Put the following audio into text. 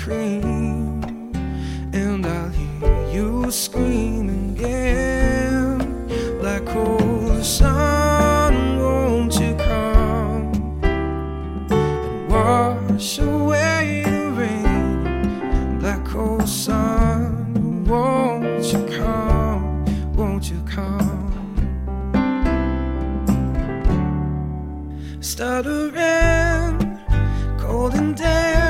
cream, and I'll hear you scream again. Black hole sun, won't you come and wash away the rain? Black hole sun, won't you come, won't you come? Stuttering, cold and damp,